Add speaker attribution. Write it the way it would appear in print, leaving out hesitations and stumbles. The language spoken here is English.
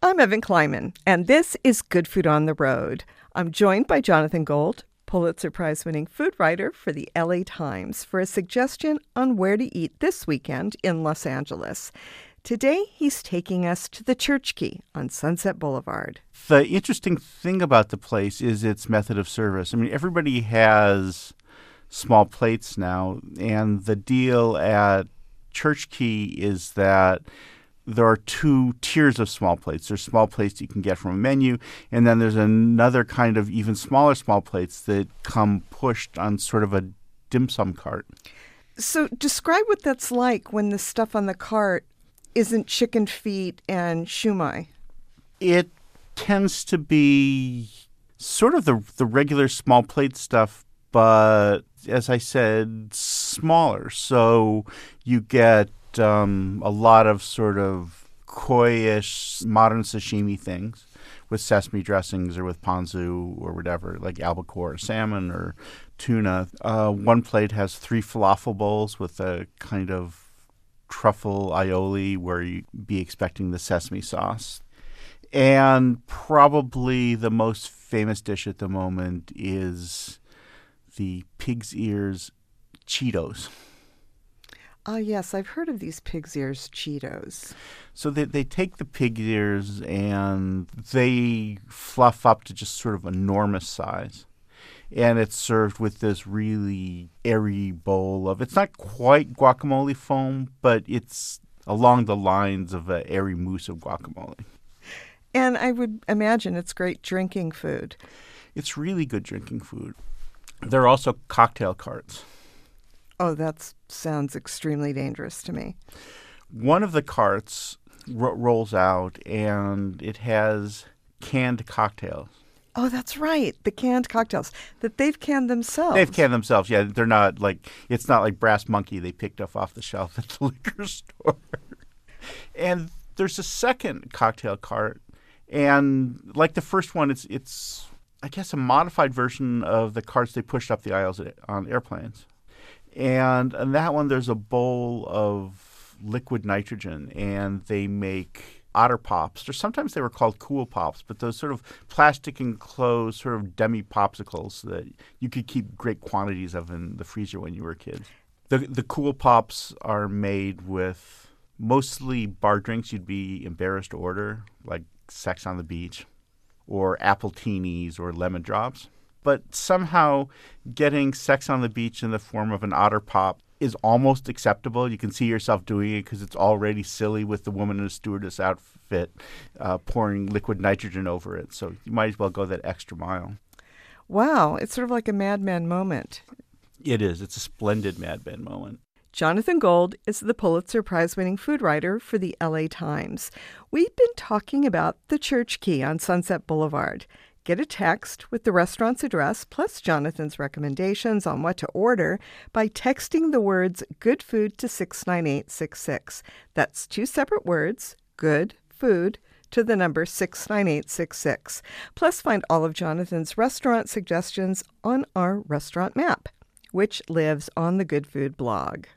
Speaker 1: I'm Evan Kleiman, and this is Good Food on the Road. I'm joined by Jonathan Gold, Pulitzer Prize-winning food writer for the LA Times, for a suggestion on where to eat this weekend in Los Angeles. Today, he's taking us to the Church Key on Sunset Boulevard.
Speaker 2: The interesting thing about the place is its method of service. I mean, everybody has small plates now, and the deal at Church Key is that there are two tiers of small plates. There's small plates you can get from a menu, and then there's another kind of even smaller small plates that come pushed on sort of a dim sum cart.
Speaker 1: So describe what that's like when the stuff on the cart isn't chicken feet and shumai.
Speaker 2: It tends to be sort of the regular small plate stuff, but as I said, smaller. So you get a lot of sort of koi-ish modern sashimi things with sesame dressings or with ponzu or whatever, like albacore or salmon or tuna. One plate has 3 falafel bowls with a kind of truffle aioli where you'd be expecting the sesame sauce. And probably the most famous dish at the moment is the pig's ears Cheetos.
Speaker 1: Yes, I've heard of these pig's ears Cheetos.
Speaker 2: So they take the pig ears and they fluff up to just sort of enormous size. And it's served with this really airy bowl of, it's not quite guacamole foam, but it's along the lines of an airy mousse of guacamole.
Speaker 1: And I would imagine it's great drinking food.
Speaker 2: It's really good drinking food. There are also cocktail carts.
Speaker 1: Oh, that sounds extremely dangerous to me.
Speaker 2: One of the carts rolls out, and it has canned cocktails.
Speaker 1: Oh, that's right. The canned cocktails that they've canned themselves.
Speaker 2: They've canned themselves, yeah. They're not like, it's not like Brass Monkey they picked up off the shelf at the liquor store. And there's a second cocktail cart, and like the first one, it's I guess a modified version of the carts they pushed up the aisles on airplanes. And in that one, there's a bowl of liquid nitrogen, and they make Otter Pops, or sometimes they were called Cool Pops, but those sort of plastic enclosed sort of demi popsicles that you could keep great quantities of in the freezer when you were a kid. The Cool Pops are made with mostly bar drinks you'd be embarrassed to order, like Sex on the Beach, or apple teenies, or lemon drops. But somehow getting Sex on the Beach in the form of an Otter Pop is almost acceptable. You can see yourself doing it because it's already silly with the woman in a stewardess outfit pouring liquid nitrogen over it. So you might as well go that extra mile.
Speaker 1: Wow, it's sort of like a Mad Men moment.
Speaker 2: It is. It's a splendid Mad Men moment.
Speaker 1: Jonathan Gold is the Pulitzer Prize-winning food writer for the LA Times. We've been talking about the Church Key on Sunset Boulevard. Get a text with the restaurant's address plus Jonathan's recommendations on what to order by texting the words Good Food to 69866. That's 2 separate words, Good Food, to the number 69866. Plus find all of Jonathan's restaurant suggestions on our restaurant map, which lives on the Good Food blog.